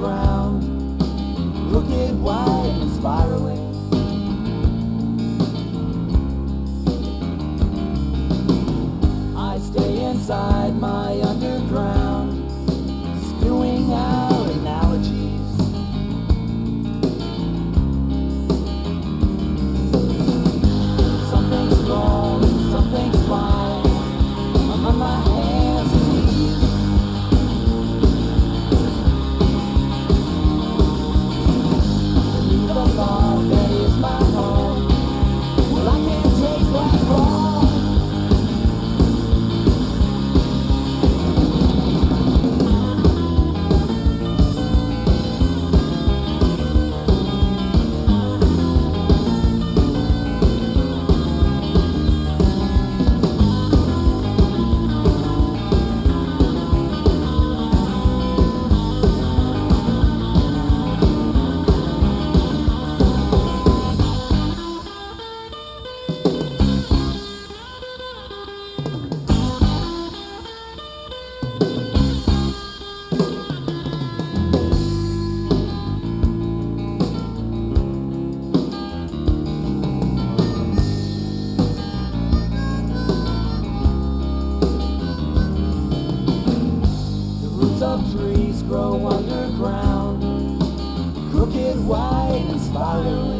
underground, crooked, wide, and spiraling. I stay inside my underground, spewing out analogies. Something's wrong, something's fine. I'm on my hands and knees. Beneath the log that is my home, well, I can't take what's wrong. Of trees grow underground, crooked, wide, and spiraling.